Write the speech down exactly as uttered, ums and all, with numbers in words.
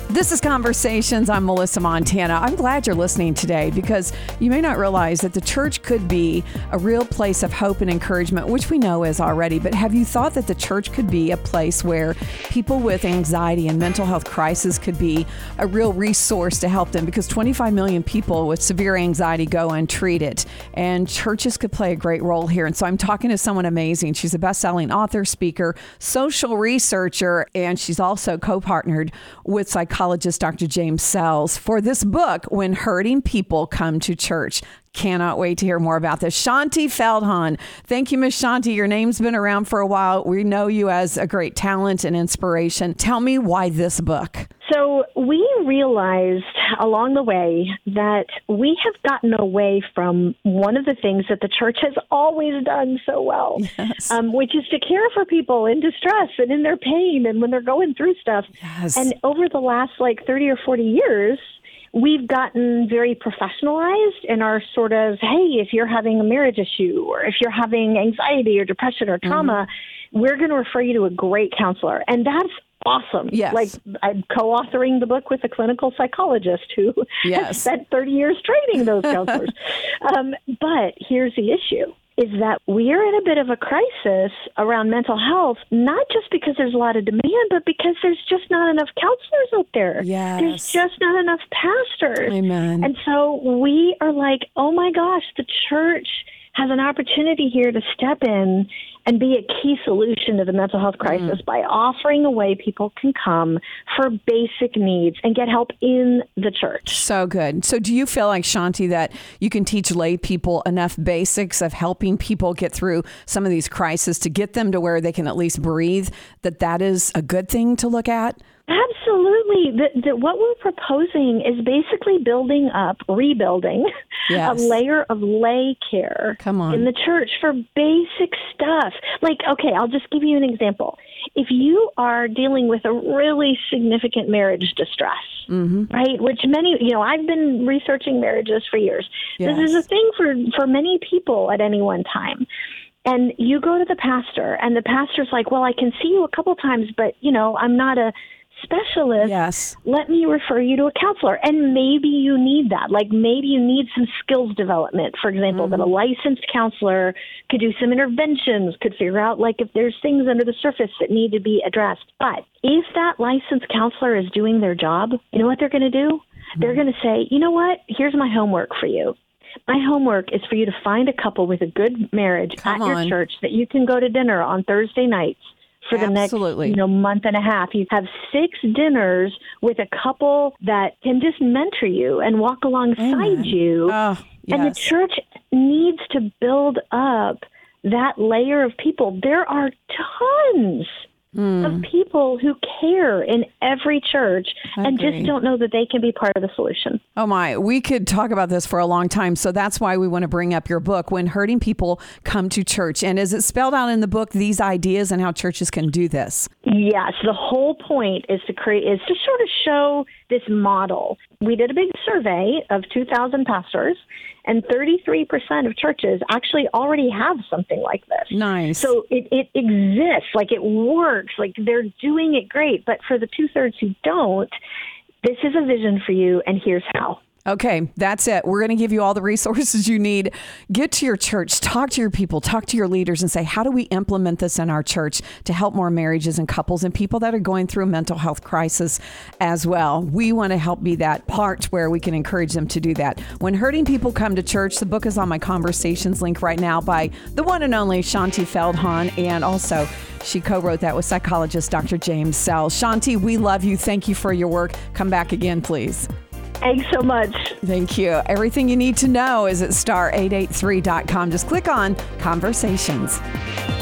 This is Conversations. I'm Melissa Montana. I'm glad you're listening today because you may not realize that the church could be a real place of hope and encouragement, which we know is already. But have you thought that the church could be a place where people with anxiety and mental health crisis could be a real resource to help them? Because twenty-five million people with severe anxiety go untreated, and churches could play a great role here. And so I'm talking to someone amazing. She's a best-selling author, speaker, social researcher, and she's also co-partnered with psychologist Doctor James Sells for this book, When Hurting People Come to Church. Cannot wait to hear more about this. Shaunti Feldhahn. Thank you, Miss Shaunti. Your name's been around for a while. We know you as a great talent and inspiration. Tell me why this book. So we realized along the way that we have gotten away from one of the things that the church has always done so well, yes. um, which is to care for people in distress and in their pain and when they're going through stuff. Yes. And over the last like thirty or forty years, we've gotten very professionalized in our sort of, hey, if you're having a marriage issue or if you're having anxiety or depression or trauma, mm-hmm. we're going to refer you to a great counselor. And that's awesome. Yes. Like I'm co-authoring the book with a clinical psychologist who yes. has spent thirty years training those counselors. um, but here's the issue. Is that we're in a bit of a crisis around mental health, not just because there's a lot of demand, but because there's just not enough counselors out there. Yes. There's just not enough pastors. Amen. And so we are like, oh my gosh, the church has an opportunity here to step in and be a key solution to the mental health crisis mm. by offering a way people can come for basic needs and get help in the church. So good. So do you feel like, Shaunti, that you can teach lay people enough basics of helping people get through some of these crises to get them to where they can at least breathe, that that is a good thing to look at? Absolutely. The, the, what we're proposing is basically building up, rebuilding yes. a layer of lay care Come on. in the church for basic stuff. Like, okay, I'll just give you an example. If you are dealing with a really significant marriage distress, mm-hmm. right, which many, you know, I've been researching marriages for years. Yes. This is a thing for, for many people at any one time. And you go to the pastor, and the pastor's like, well, I can see you a couple times, but, you know, I'm not a specialist. Yes. Let me refer you to a counselor. And maybe you need that. Like maybe you need some skills development. For example, mm-hmm. that a licensed counselor could do some interventions, could figure out like if there's things under the surface that need to be addressed. But if that licensed counselor is doing their job, you know what they're going to do? Mm-hmm. They're going to say, you know what? Here's my homework for you. My homework is for you to find a couple with a good marriage Come at on. your church that you can go to dinner on Thursday nights. For the Absolutely. next, you know, month and a half, you have six dinners with a couple that can just mentor you and walk alongside Amen. you. Oh, yes. And the church needs to build up that layer of people. There are tons mm. of people who care in every church and just don't know that they can be part of the solution. Oh my, we could talk about this for a long time. So that's why we want to bring up your book, When Hurting People Come to Church. And is it spelled out in the book, these ideas and how churches can do this? Yes. The whole point is to create, is to sort of show this model. We did a big survey of two thousand pastors, and thirty-three percent of churches actually already have something like this. Nice. So it, it exists, like it works, like they're doing it great. But for the two-thirds who don't, this is a vision for you, and here's how. Okay, that's it. We're going to give you all the resources you need. Get to your church, talk to your people, talk to your leaders and say, how do we implement this in our church to help more marriages and couples and people that are going through a mental health crisis as well? We want to help be that part where we can encourage them to do that. When Hurting People Come to Church, the book is on my Conversations link right now by the one and only Shaunti Feldhahn, and also she co-wrote that with psychologist Doctor James Sells. Shaunti, we love you. Thank you for your work. Come back again, please. Thanks so much. Thank you. Everything you need to know is at star eight eight three dot com. Just click on Conversations.